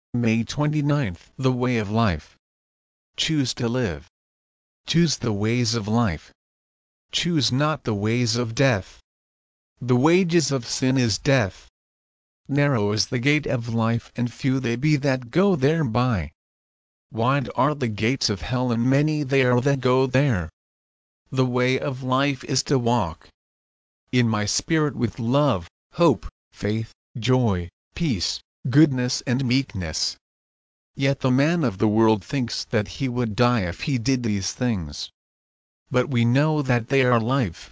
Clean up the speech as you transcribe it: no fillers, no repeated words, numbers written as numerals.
May 29th. The way of life. Choose to live. Choose the ways of life. Choose not the ways of death. The wages of sin is death. Narrow is the gate of life, and few they be that go thereby. Wide are the gates of hell, and many they are that go there. The way of life is to walk in my Spirit with love, hope, faith, joy, peace, goodness and meekness. Yet the man of the world thinks that he would die if he did these things. But we know that they are life,